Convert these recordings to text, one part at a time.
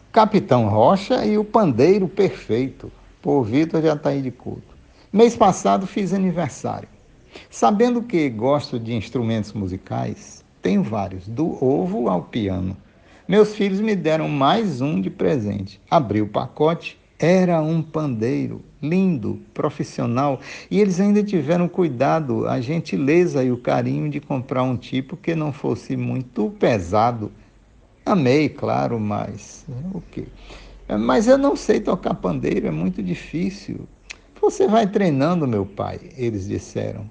Capitão Rocha e o Pandeiro Perfeito, por Vitor de Ataí de Couto. Mês passado fiz aniversário. Sabendo que gosto de instrumentos musicais, tenho vários, do ovo ao piano. Meus filhos me deram mais um de presente. Abri o pacote, era um pandeiro, lindo, profissional, e eles ainda tiveram cuidado, a gentileza e o carinho de comprar um tipo que não fosse muito pesado. Amei, claro, mas o quê? Mas eu não sei tocar pandeiro, é muito difícil. Você vai treinando, meu pai, eles disseram.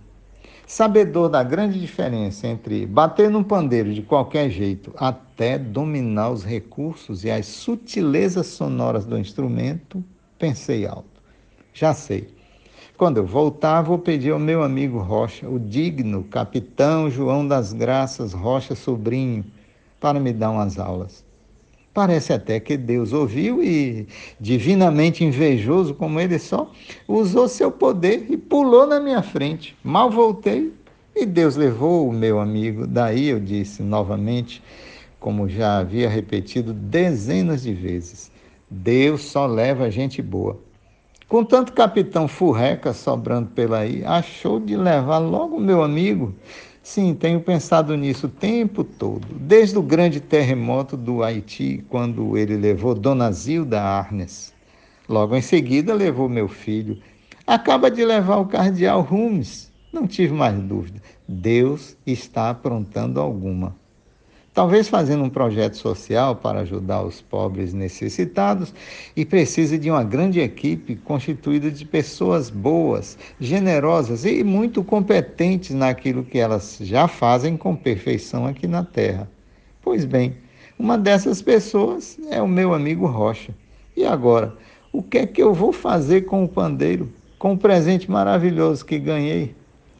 Sabedor da grande diferença entre bater num pandeiro de qualquer jeito até dominar os recursos e as sutilezas sonoras do instrumento, pensei alto. Já sei. Quando eu voltar, vou pedir ao meu amigo Rocha, o digno capitão João das Graças Rocha Sobrinho, para me dar umas aulas. Parece até que Deus ouviu e, divinamente invejoso como ele só, usou seu poder e pulou na minha frente. Mal voltei e Deus levou o meu amigo. Daí eu disse novamente, como já havia repetido dezenas de vezes: Deus só leva gente boa. Com tanto capitão furreca sobrando pela aí, achou de levar logo o meu amigo? Sim, tenho pensado nisso o tempo todo, desde o grande terremoto do Haiti, quando ele levou Dona Zilda Arnes. Logo em seguida levou meu filho. Acaba de levar o cardeal Rumes. Não tive mais dúvida. Deus está aprontando alguma. Talvez fazendo um projeto social para ajudar os pobres necessitados e precise de uma grande equipe constituída de pessoas boas, generosas e muito competentes naquilo que elas já fazem com perfeição aqui na Terra. Pois bem, uma dessas pessoas é o meu amigo Rocha. E agora, o que é que eu vou fazer com o pandeiro, com o presente maravilhoso que ganhei?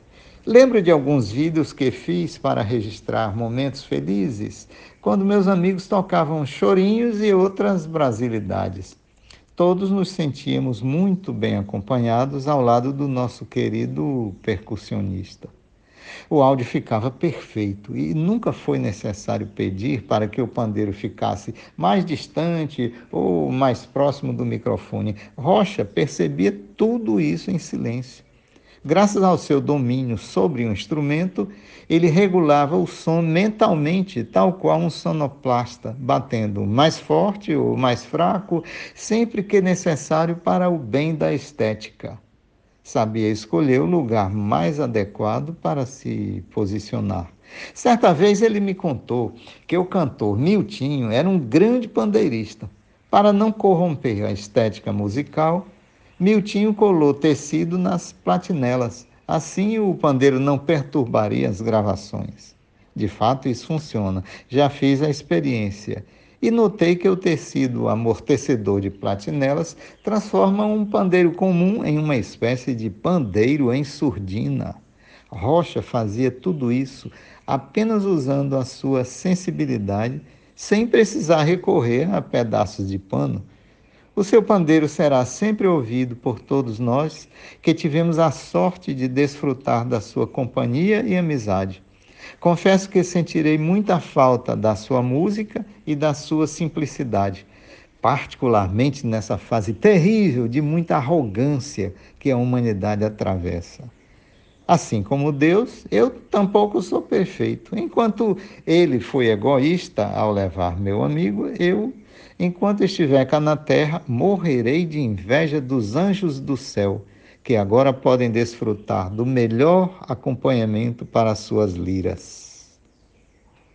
Lembro de alguns vídeos que fiz para registrar momentos felizes, quando meus amigos tocavam chorinhos e outras brasilidades. Todos nos sentíamos muito bem acompanhados ao lado do nosso querido percussionista. O áudio ficava perfeito e nunca foi necessário pedir para que o pandeiro ficasse mais distante ou mais próximo do microfone. Rocha percebia tudo isso em silêncio. Graças ao seu domínio sobre o instrumento, ele regulava o som mentalmente, tal qual um sonoplasta, batendo mais forte ou mais fraco, sempre que necessário para o bem da estética. Sabia escolher o lugar mais adequado para se posicionar. Certa vez ele me contou que o cantor Miltinho era um grande pandeirista. Para não corromper a estética musical, Miltinho colou tecido nas platinelas. Assim o pandeiro não perturbaria as gravações. De fato, isso funciona. Já fiz a experiência. E notei que o tecido amortecedor de platinelas transforma um pandeiro comum em uma espécie de pandeiro em surdina. Rocha fazia tudo isso apenas usando a sua sensibilidade, sem precisar recorrer a pedaços de pano. O seu pandeiro será sempre ouvido por todos nós que tivemos a sorte de desfrutar da sua companhia e amizade. Confesso que sentirei muita falta da sua música e da sua simplicidade, particularmente nessa fase terrível de muita arrogância que a humanidade atravessa. Assim como Deus, eu tampouco sou perfeito. Enquanto ele foi egoísta ao levar meu amigo, eu, enquanto estiver cá na terra, morrerei de inveja dos anjos do céu, que agora podem desfrutar do melhor acompanhamento para suas liras.